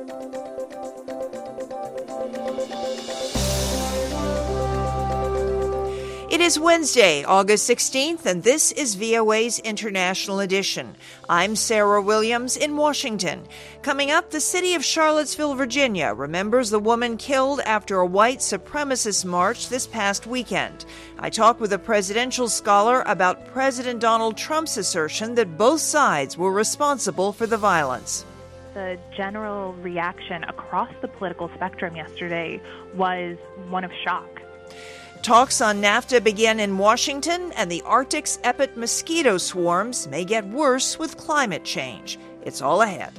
It is Wednesday, August 16th, and this is VOA's International Edition. I'm Sarah Williams in Washington. Coming up, the city of Charlottesville, Virginia, remembers the woman killed after a white supremacist march this past weekend. I talk with a presidential scholar about President Donald Trump's assertion that both sides were responsible for the violence. The general reaction across the political spectrum yesterday was one of shock. Talks on NAFTA begin in Washington, and the Arctic's epic mosquito swarms may get worse with climate change. It's all ahead.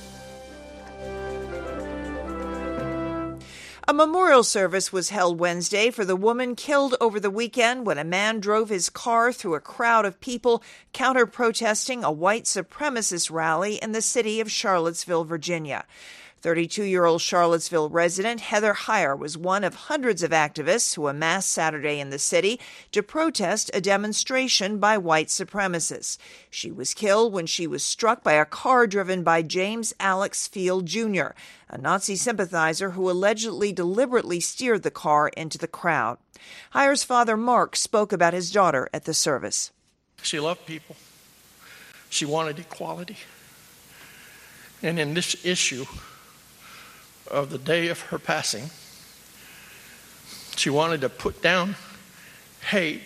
A memorial service was held Wednesday for the woman killed over the weekend when a man drove his car through a crowd of people counter-protesting a white supremacist rally in the city of Charlottesville, Virginia. 32-year-old Charlottesville resident Heather Heyer was one of hundreds of activists who amassed Saturday in the city to protest a demonstration by white supremacists. She was killed when she was struck by a car driven by James Alex Field Jr., a Nazi sympathizer who allegedly deliberately steered the car into the crowd. Heyer's father, Mark, spoke about his daughter at the service. She loved people. She wanted equality. And in this issue of the day of her passing, she wanted to put down hate.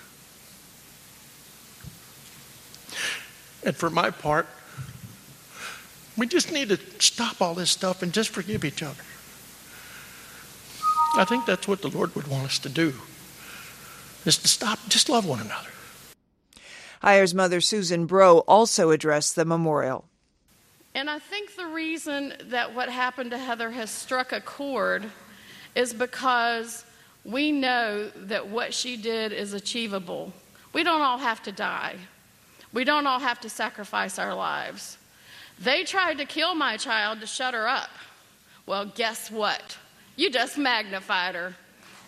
And for my part, we just need to stop all this stuff and just forgive each other. I think that's what the Lord would want us to do, is to stop, just love one another. Heyer's mother, Susan Breaux, also addressed the memorial. And I think the reason that what happened to Heather has struck a chord is because we know that what she did is achievable. We don't all have to die. We don't all have to sacrifice our lives. They tried to kill my child to shut her up. Well, guess what? You just magnified her.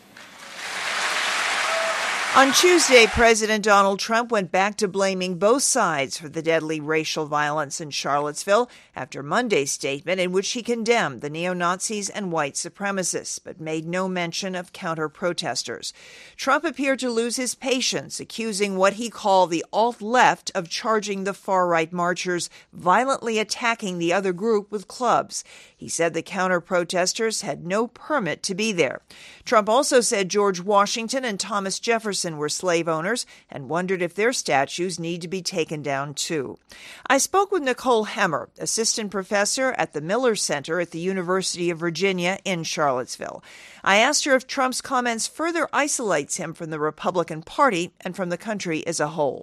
On Tuesday, President Donald Trump went back to blaming both sides for the deadly racial violence in Charlottesville after Monday's statement in which he condemned the neo-Nazis and white supremacists, but made no mention of counter-protesters. Trump appeared to lose his patience, accusing what he called the alt-left of charging the far-right marchers violently attacking the other group with clubs. He said the counter-protesters had no permit to be there. Trump also said George Washington and Thomas Jefferson were slave owners and wondered if their statues need to be taken down too. I spoke with Nicole Hemmer, assistant professor at the Miller Center at the University of Virginia in Charlottesville. I asked her if Trump's comments further isolates him from the Republican Party and from the country as a whole.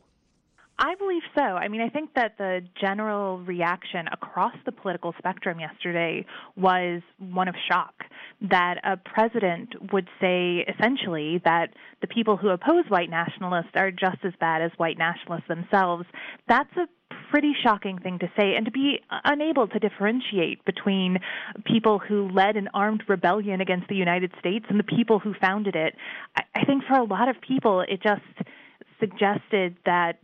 I believe so. I mean, I think that the general reaction across the political spectrum yesterday was one of shock, that a president would say essentially that the people who oppose white nationalists are just as bad as white nationalists themselves. That's a pretty shocking thing to say, and to be unable to differentiate between people who led an armed rebellion against the United States and the people who founded it. I think for a lot of people it just suggested that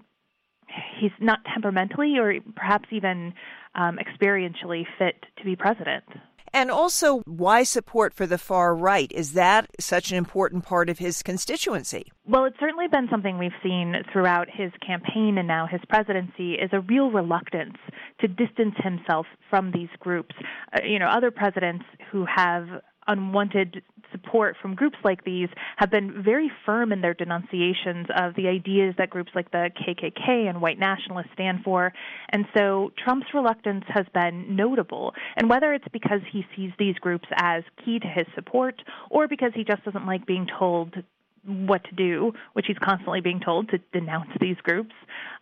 he's not temperamentally or perhaps even experientially fit to be president. And also, why support for the far right? Is that such an important part of his constituency? Well, it's certainly been something we've seen throughout his campaign and now his presidency, is a real reluctance to distance himself from these groups. Other presidents who have unwanted support from groups like these have been very firm in their denunciations of the ideas that groups like the KKK and white nationalists stand for. And so Trump's reluctance has been notable. And whether it's because he sees these groups as key to his support or because he just doesn't like being told what to do, which he's constantly being told to denounce these groups,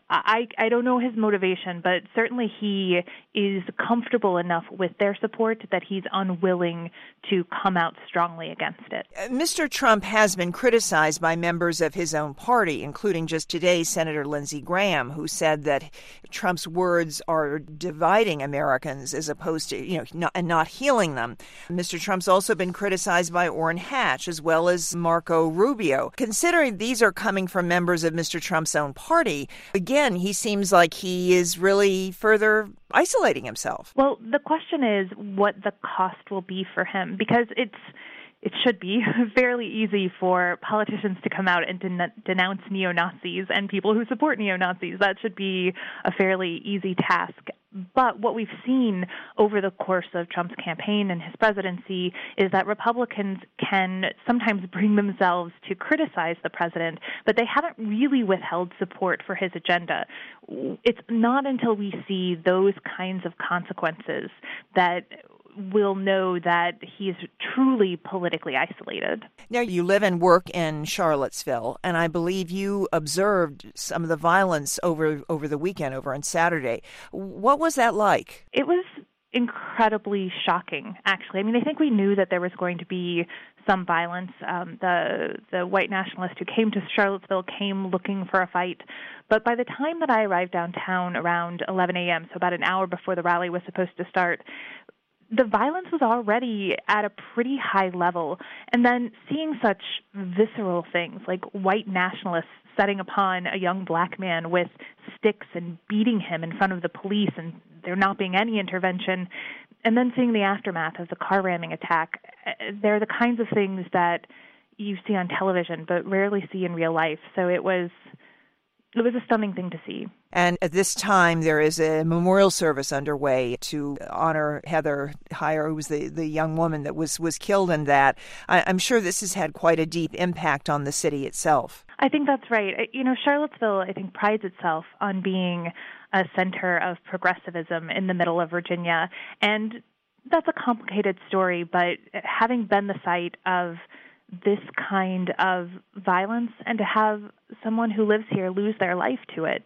I don't know his motivation, but certainly he is comfortable enough with their support that he's unwilling to come out strongly against it. Mr. Trump has been criticized by members of his own party, including just today Senator Lindsey Graham, who said that Trump's words are dividing Americans as opposed to, not healing them. Mr. Trump's also been criticized by Orrin Hatch as well as Marco Rubio. studio. Considering these are coming from members of Mr. Trump's own party, again, he seems like he is really further isolating himself. Well, the question is what the cost will be for him, because it should be fairly easy for politicians to come out and denounce neo-Nazis and people who support neo-Nazis. That should be a fairly easy task. But what we've seen over the course of Trump's campaign and his presidency is that Republicans can sometimes bring themselves to criticize the president, but they haven't really withheld support for his agenda. It's not until we see those kinds of consequences that we'll know that he's truly politically isolated. Now, you live and work in Charlottesville, and I believe you observed some of the violence over the weekend, over on Saturday. What was that like? It was incredibly shocking, actually. I mean, I think we knew that there was going to be some violence. The white nationalists who came to Charlottesville came looking for a fight. But by the time that I arrived downtown around 11 a.m., so about an hour before the rally was supposed to start, the violence was already at a pretty high level. And then seeing such visceral things like white nationalists setting upon a young black man with sticks and beating him in front of the police and there not being any intervention, and then seeing the aftermath of the car ramming attack, they're the kinds of things that you see on television but rarely see in real life. So it was a stunning thing to see. And at this time, there is a memorial service underway to honor Heather Heyer, who was the young woman that was killed in that. I'm sure this has had quite a deep impact on the city itself. I think that's right. You know, Charlottesville, I think, prides itself on being a center of progressivism in the middle of Virginia. And that's a complicated story, but having been the site of this kind of violence and to have someone who lives here lose their life to it,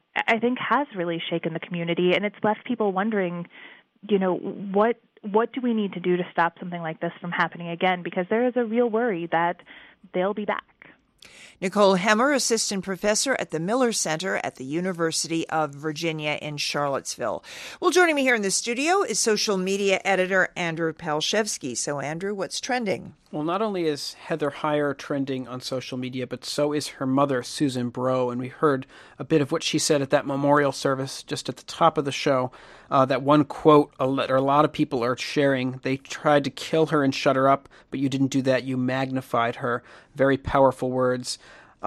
I think has really shaken the community, and it's left people wondering, you know, what do we need to do to stop something like this from happening again? Because there is a real worry that they'll be back. Nicole Hemmer, assistant professor at the Miller Center at the University of Virginia in Charlottesville. Well, joining me here in the studio is social media editor Andrew Palshevsky. So, Andrew, what's trending? Well, not only is Heather Heyer trending on social media, but so is her mother, Susan Bro. And we heard a bit of what she said at that memorial service just at the top of the show. That one quote a lot of people are sharing. They tried to kill her and shut her up, but you didn't do that. You magnified her. Very powerful words.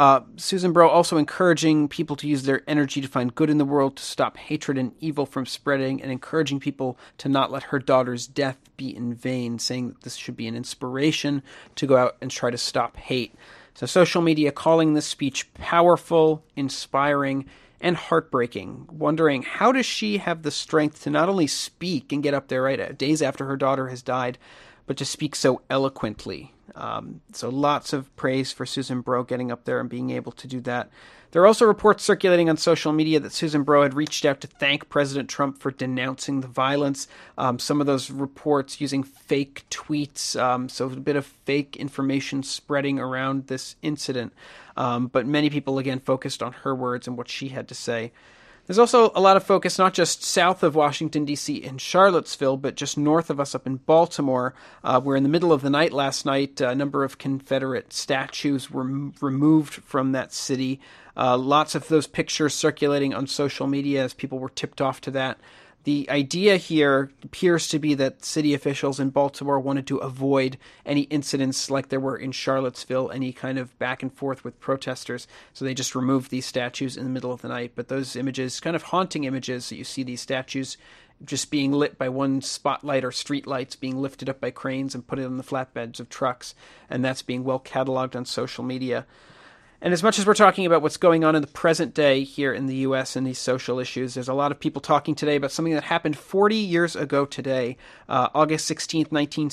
Susan Bro also encouraging people to use their energy to find good in the world, to stop hatred and evil from spreading, and encouraging people to not let her daughter's death be in vain, saying that this should be an inspiration to go out and try to stop hate. So social media calling this speech powerful, inspiring, and heartbreaking, wondering how does she have the strength to not only speak and get up there right days after her daughter has died, but to speak so eloquently. So lots of praise for Susan Bro getting up there and being able to do that. There are also reports circulating on social media that Susan Bro had reached out to thank President Trump for denouncing the violence. Some of those reports using fake tweets, so a bit of fake information spreading around this incident. But many people, again, focused on her words and what she had to say. There's also a lot of focus, not just south of Washington, D.C. in Charlottesville, but just north of us up in Baltimore, where in the middle of the night last night, a number of Confederate statues were removed from that city. Lots of those pictures circulating on social media as people were tipped off to that. The idea here appears to be that city officials in Baltimore wanted to avoid any incidents like there were in Charlottesville, any kind of back and forth with protesters. So they just removed these statues in the middle of the night. But those images, kind of haunting images, that you see these statues just being lit by one spotlight or street lights, being lifted up by cranes and put on the flatbeds of trucks. And that's being well cataloged on social media. And as much as we're talking about what's going on in the present day here in the U.S. and these social issues, there's a lot of people talking today about something that happened 40 years ago today. August 16th,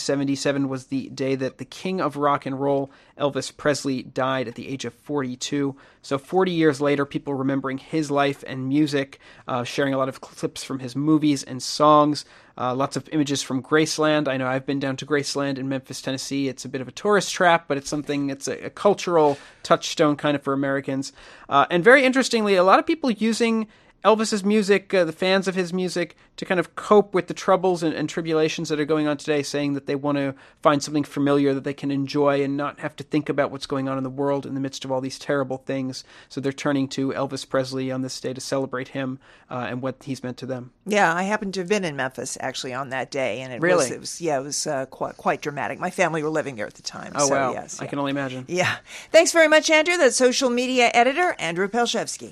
1977 was the day that the king of rock and roll, Elvis Presley, died at the age of 42. So 40 years later, people remembering his life and music, sharing a lot of clips from his movies and songs. Lots of images from Graceland. I know I've been down to Graceland in Memphis, Tennessee. It's a bit of a tourist trap, but it's a cultural touchstone kind of for Americans. And very interestingly, a lot of people using Elvis's music, the fans of his music, to kind of cope with the troubles and tribulations that are going on today, saying that they want to find something familiar that they can enjoy and not have to think about what's going on in the world in the midst of all these terrible things. So they're turning to Elvis Presley on this day to celebrate him and what he's meant to them. Yeah, I happened to have been in Memphis actually on that day, and it was quite dramatic. My family were living there at the time. Oh, so, wow. Yes, I can only imagine. Yeah. Thanks very much, Andrew. That's social media editor Andrew Pelshevsky.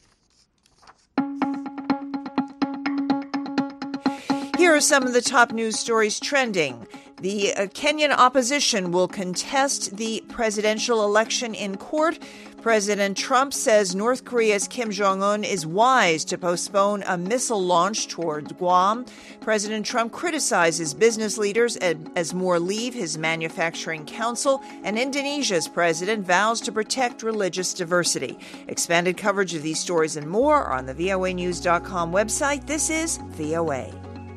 Here are some of the top news stories trending. The Kenyan opposition will contest the presidential election in court. President Trump says North Korea's Kim Jong-un is wise to postpone a missile launch toward Guam. President Trump criticizes business leaders as more leave his manufacturing council. And Indonesia's president vows to protect religious diversity. Expanded coverage of these stories and more are on the voanews.com website. This is VOA.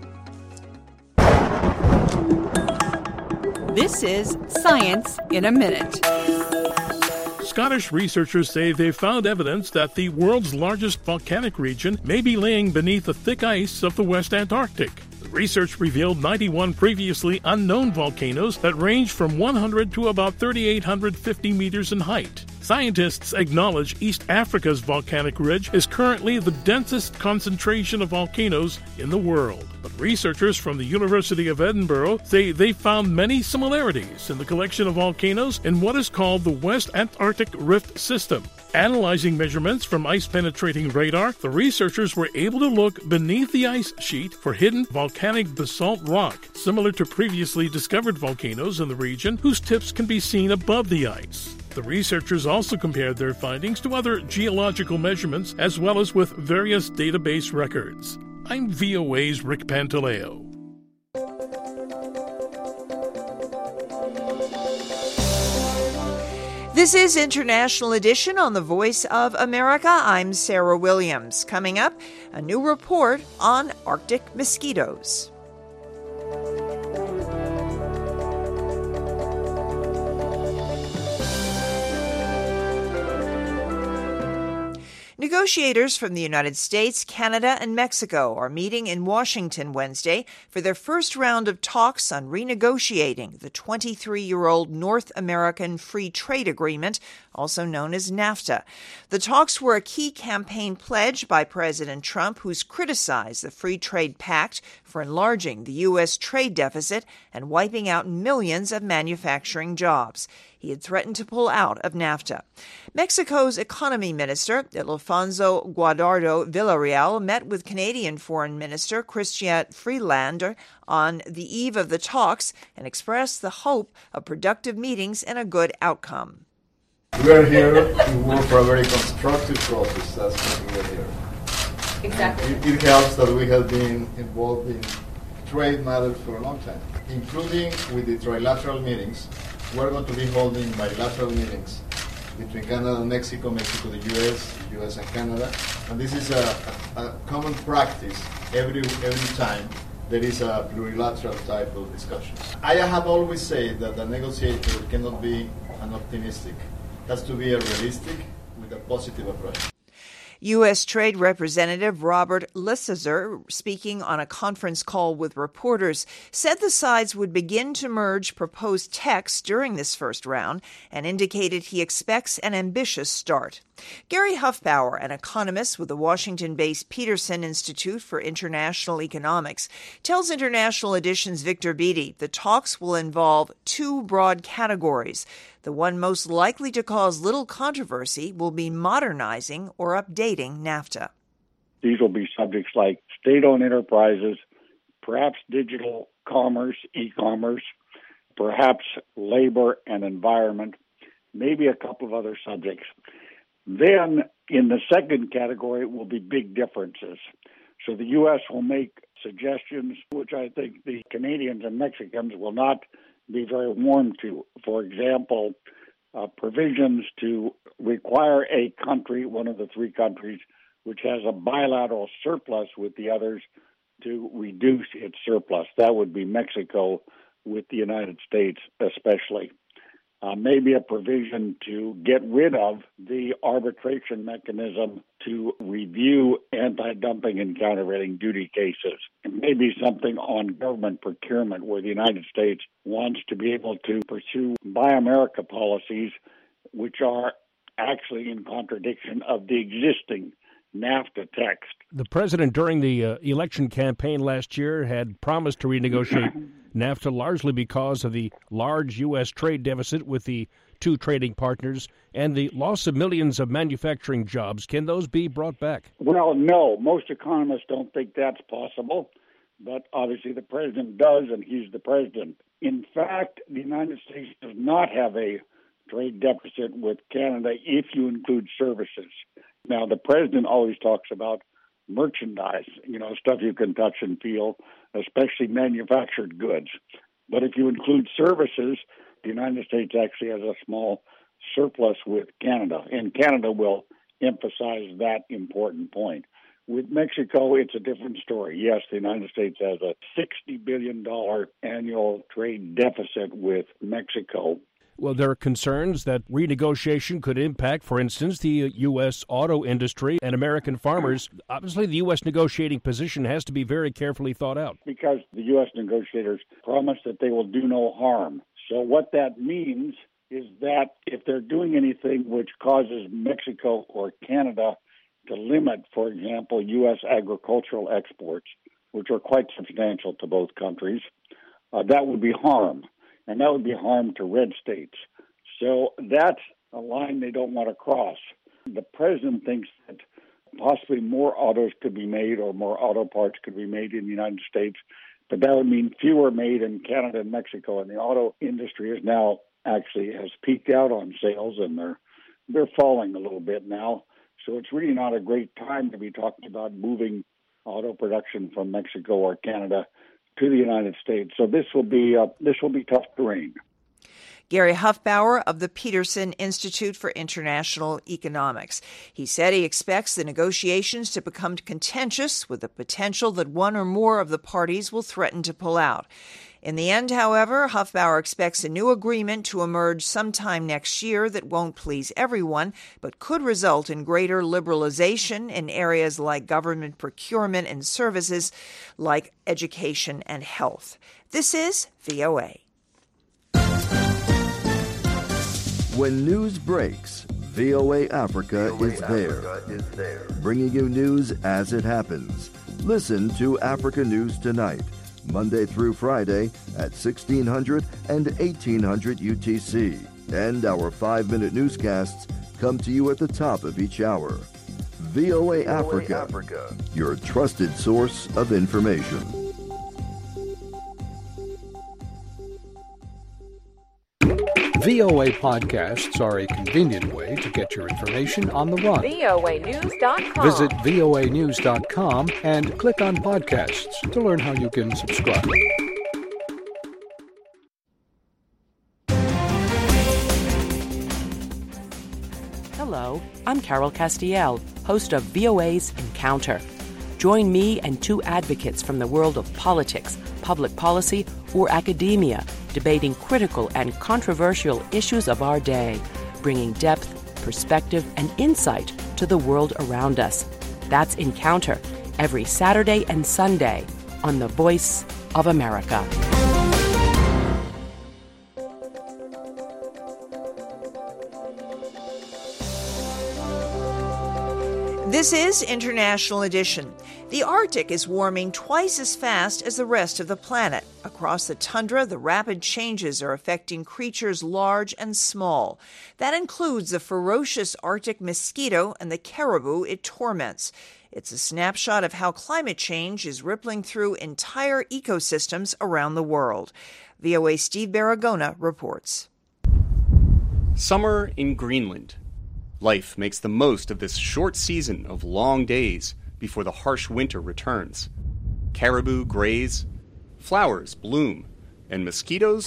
This is Science in a Minute. Scottish researchers say they've found evidence that the world's largest volcanic region may be laying beneath the thick ice of the West Antarctic. The research revealed 91 previously unknown volcanoes that range from 100 to about 3,850 meters in height. Scientists acknowledge East Africa's volcanic ridge is currently the densest concentration of volcanoes in the world. But researchers from the University of Edinburgh say they found many similarities in the collection of volcanoes in what is called the West Antarctic Rift System. Analyzing measurements from ice-penetrating radar, the researchers were able to look beneath the ice sheet for hidden volcanic basalt rock, similar to previously discovered volcanoes in the region whose tips can be seen above the ice. The researchers also compared their findings to other geological measurements as well as with various database records. I'm VOA's Rick Pantaleo. This is International Edition on the Voice of America. I'm Sarah Williams. Coming up, a new report on Arctic mosquitoes. Negotiators from the United States, Canada, and Mexico are meeting in Washington Wednesday for their first round of talks on renegotiating the 23-year-old North American Free Trade Agreement, also known as NAFTA. The talks were a key campaign pledge by President Trump, who's criticized the Free Trade Pact for enlarging the U.S. trade deficit and wiping out millions of manufacturing jobs. He had threatened to pull out of NAFTA. Mexico's economy minister, Ildefonso Guajardo Villarreal, met with Canadian Foreign Minister Chrystia Freeland on the eve of the talks and expressed the hope of productive meetings and a good outcome. We are here to work for a very constructive process. That's why we are here. Exactly. It helps that we have been involved in trade matters for a long time, including with the trilateral meetings. We're going to be holding bilateral meetings between Canada and Mexico, Mexico, the U.S. and Canada. And this is a common practice every time there is a plurilateral type of discussion. I have always said that the negotiator cannot be an optimistic. It has to be a realistic with a positive approach. U.S. Trade Representative Robert Lighthizer, speaking on a conference call with reporters, said the sides would begin to merge proposed texts during this first round and indicated he expects an ambitious start. Gary Huffbauer, an economist with the Washington-based Peterson Institute for International Economics, tells International Edition's Victor Beattie the talks will involve two broad categories. The one most likely to cause little controversy will be modernizing or updating NAFTA. These will be subjects like state-owned enterprises, perhaps digital commerce, e-commerce, perhaps labor and environment, maybe a couple of other subjects. Then, in the second category, will be big differences. So the U.S. will make suggestions, which I think the Canadians and Mexicans will not be very warm to. For example, provisions to require a country, one of the three countries, which has a bilateral surplus with the others, to reduce its surplus. That would be Mexico with the United States especially. maybe a provision to get rid of the arbitration mechanism to review anti-dumping and countervailing duty cases. And maybe something on government procurement where the United States wants to be able to pursue Buy America policies, which are actually in contradiction of the existing NAFTA text. The president, during the election campaign last year, had promised to renegotiate NAFTA largely because of the large U.S. trade deficit with the two trading partners and the loss of millions of manufacturing jobs. Can those be brought back? Well, no. Most economists don't think that's possible, but obviously the president does, and he's the president. In fact, the United States does not have a trade deficit with Canada if you include services. Now, the president always talks about merchandise, stuff you can touch and feel, especially manufactured goods. But if you include services, the United States actually has a small surplus with Canada, and Canada will emphasize that important point. With Mexico, it's a different story. Yes, the United States has a $60 billion annual trade deficit with Mexico. Well, there are concerns that renegotiation could impact, for instance, the U.S. auto industry and American farmers. Obviously, the U.S. negotiating position has to be very carefully thought out. Because the U.S. negotiators promise that they will do no harm. So what that means is that if they're doing anything which causes Mexico or Canada to limit, for example, U.S. agricultural exports, which are quite substantial to both countries, that would be harm. And that would be harm to red states. So that's a line they don't want to cross. The president thinks that possibly more autos could be made or more auto parts could be made in the United States, but that would mean fewer made in Canada and Mexico. And the auto industry is now actually has peaked out on sales, and they're falling a little bit now. So it's really not a great time to be talking about moving auto production from Mexico or Canada to the United States. So this will be tough terrain. Gary Huffbauer of the Peterson Institute for International Economics. He said he expects the negotiations to become contentious with the potential that one or more of the parties will threaten to pull out. In the end, however, Huffbauer expects a new agreement to emerge sometime next year that won't please everyone, but could result in greater liberalization in areas like government procurement and services like education and health. This is VOA. When news breaks, VOA Africa is there, bringing you news as it happens. Listen to Africa News Tonight, Monday through Friday at 1600 and 1800 UTC. And our 5-minute newscasts come to you at the top of each hour. VOA Africa, your trusted source of information. VOA podcasts are a convenient way to get your information on the run. voanews.com. Visit voanews.com and click on podcasts to learn how you can subscribe. Hello, I'm Carol Castiel, host of VOA's Encounter. Join me and two advocates from the world of politics, public policy, or academia, debating critical and controversial issues of our day, bringing depth, perspective, and insight to the world around us. That's Encounter, every Saturday and Sunday on The Voice of America. This is International Edition. The Arctic is warming twice as fast as the rest of the planet. Across the tundra, the rapid changes are affecting creatures large and small. That includes the ferocious Arctic mosquito and the caribou it torments. It's a snapshot of how climate change is rippling through entire ecosystems around the world. VOA's Steve Baragona reports. Summer in Greenland. Life makes the most of this short season of long days before the harsh winter returns. Caribou graze, flowers bloom, and mosquitoes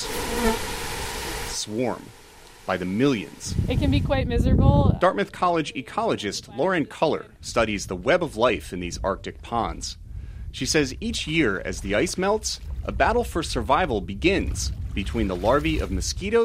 swarm by the millions. It can be quite miserable. Dartmouth College ecologist Lauren Culler studies the web of life in these Arctic ponds. She says each year as the ice melts, a battle for survival begins between the larvae of mosquitoes,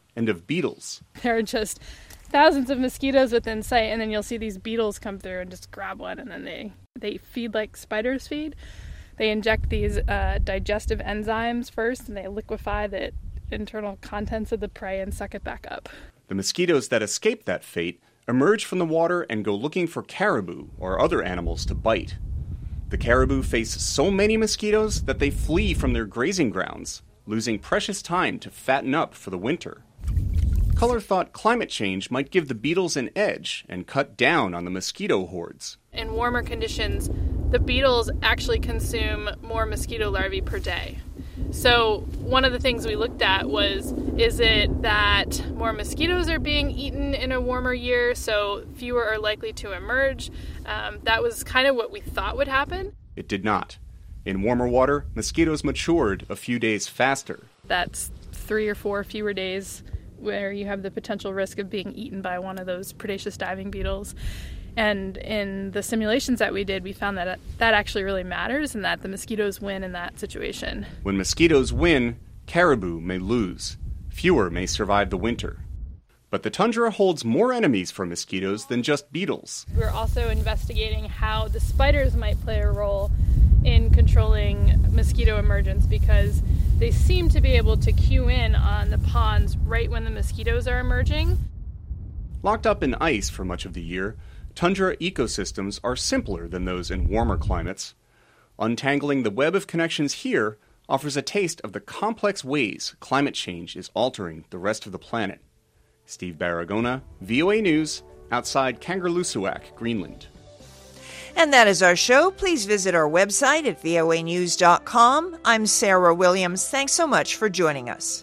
and of beetles. There are just thousands of mosquitoes within sight, and then you'll see these beetles come through and just grab one, and then they feed like spiders feed. They inject these digestive enzymes first, and they liquefy the internal contents of the prey and suck it back up. The mosquitoes that escape that fate emerge from the water and go looking for caribou or other animals to bite. The caribou face so many mosquitoes that they flee from their grazing grounds, losing precious time to fatten up for the winter. Culler thought climate change might give the beetles an edge and cut down on the mosquito hordes. In warmer conditions, the beetles actually consume more mosquito larvae per day. So one of the things we looked at was, is it that more mosquitoes are being eaten in a warmer year, so fewer are likely to emerge? That was kind of what we thought would happen. It did not. In warmer water, mosquitoes matured a few days faster. That's 3 or 4 fewer days where you have the potential risk of being eaten by one of those predaceous diving beetles. And in the simulations that we did, we found that that actually really matters and that the mosquitoes win in that situation. When mosquitoes win, caribou may lose. Fewer may survive the winter. But the tundra holds more enemies for mosquitoes than just beetles. We're also investigating how the spiders might play a role in controlling mosquito emergence, because they seem to be able to cue in on the ponds right when the mosquitoes are emerging. Locked up in ice for much of the year, tundra ecosystems are simpler than those in warmer climates. Untangling the web of connections here offers a taste of the complex ways climate change is altering the rest of the planet. Steve Baragona, VOA News, outside Kangerlussuaq, Greenland. And that is our show. Please visit our website at voanews.com. I'm Sarah Williams. Thanks so much for joining us.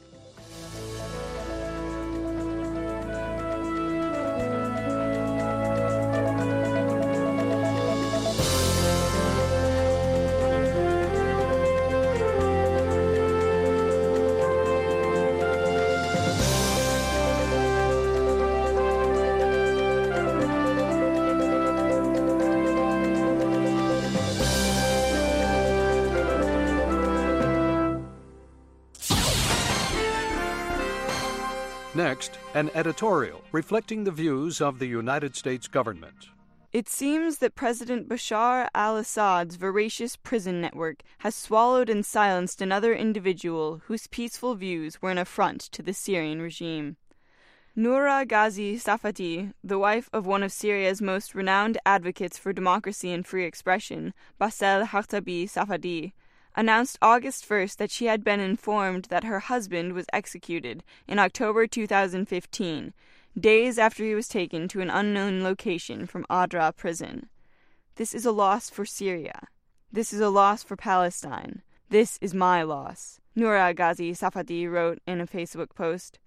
Next, an editorial reflecting the views of the United States government. It seems that President Bashar al-Assad's voracious prison network has swallowed and silenced another individual whose peaceful views were an affront to the Syrian regime. Noura Ghazi Safadi, the wife of one of Syria's most renowned advocates for democracy and free expression, Bassel Hartabi Safadi, announced August 1st that she had been informed that her husband was executed in October 2015, days after he was taken to an unknown location from Adra prison. This is a loss for Syria. This is a loss for Palestine. This is my loss, Noura Ghazi Safadi wrote in a Facebook post.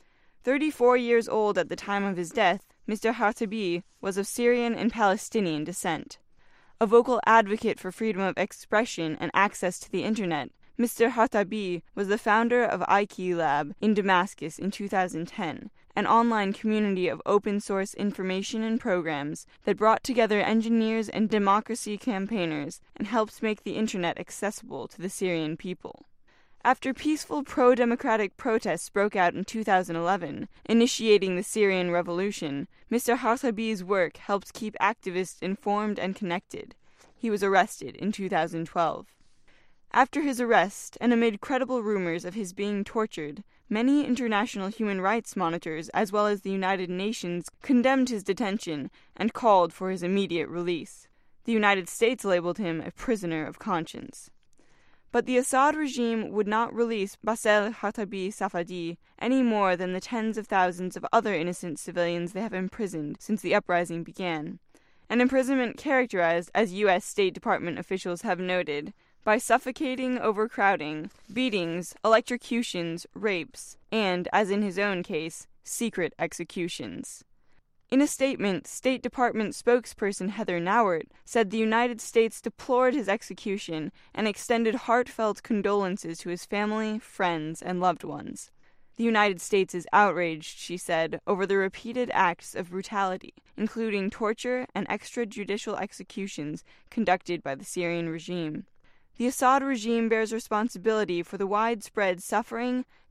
34 years old at the time of his death, Mr. Hartabi was of Syrian and Palestinian descent. A vocal advocate for freedom of expression and access to the Internet, Mr. Hartabi was the founder of IQ Lab in Damascus in 2010, an online community of open-source information and programs that brought together engineers and democracy campaigners and helped make the Internet accessible to the Syrian people. After peaceful pro-democratic protests broke out in 2011, initiating the Syrian revolution, Mr. Hartabi's work helped keep activists informed and connected. He was arrested in 2012. After his arrest, and amid credible rumors of his being tortured, many international human rights monitors, as well as the United Nations, condemned his detention and called for his immediate release. The United States labeled him a prisoner of conscience. But the Assad regime would not release Bassel Hartabi Safadi any more than the tens of thousands of other innocent civilians they have imprisoned since the uprising began. An imprisonment characterized, as U.S. State Department officials have noted, by suffocating, overcrowding, beatings, electrocutions, rapes, and, as in his own case, secret executions. In a statement, State Department spokesperson Heather Nauert said the United States deplored his execution and extended heartfelt condolences to his family, friends, and loved ones. The United States is outraged, she said, over the repeated acts of brutality, including torture and extrajudicial executions conducted by the Syrian regime. The Assad regime bears responsibility for the widespread suffering,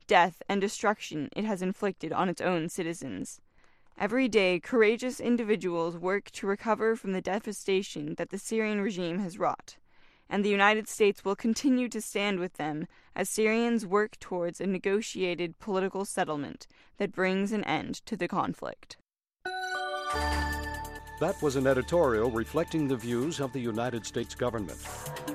death, and destruction it has inflicted on its own citizens. Every day, courageous individuals work to recover from the devastation that the Syrian regime has wrought, and the United States will continue to stand with them as Syrians work towards a negotiated political settlement that brings an end to the conflict. That was an editorial reflecting the views of the United States government.